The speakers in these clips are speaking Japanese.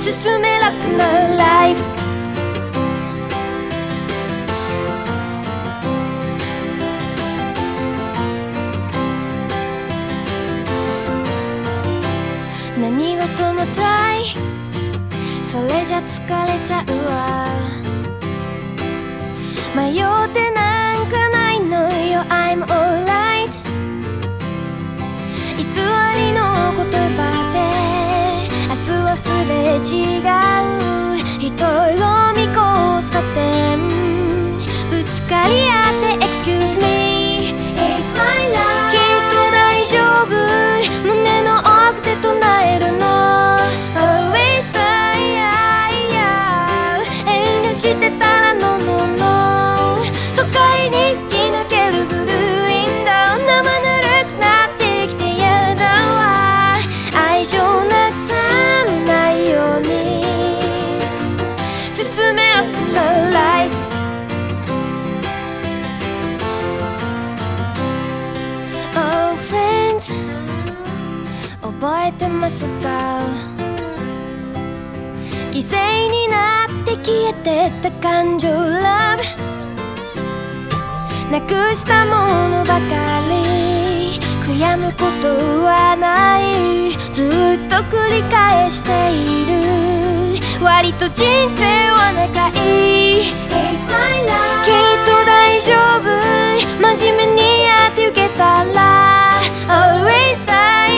進め楽なライフ。何事もトライ、それじゃ疲れちゃうわ。迷ってなんかないのよ I'm alright。 偽りの言葉で明日忘れ違う人混み交差点、ぶつかり合って Excuse me It's my life。 きっと大丈夫、胸の奥で唱えるの Always die。 遠慮してたら No no no。 都会に吹き抜けるブルーウィンドウ、生ぬるくなってきてやだわ。愛情なくさないように進めろ Life。 Oh friends、 覚えてますか、犠牲になって消えてった感情 Love。 なくしたものばかり悔やむことはない、ずっと繰り返している、割と人生は長い。 It's my life。 きっと大丈夫、真面目にやってゆけたら Always die。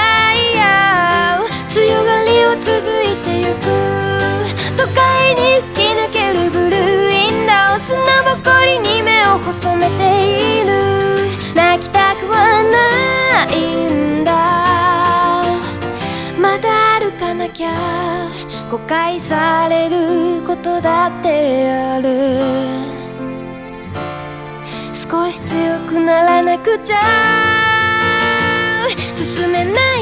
強がりは続いてゆく、都会に吹き抜けるブルーウィンドウ、砂ぼこりに目を細めている、泣きたくはないんだ。まだ歩かなきゃ誤解されることだってある、少し強くならなくちゃ進めない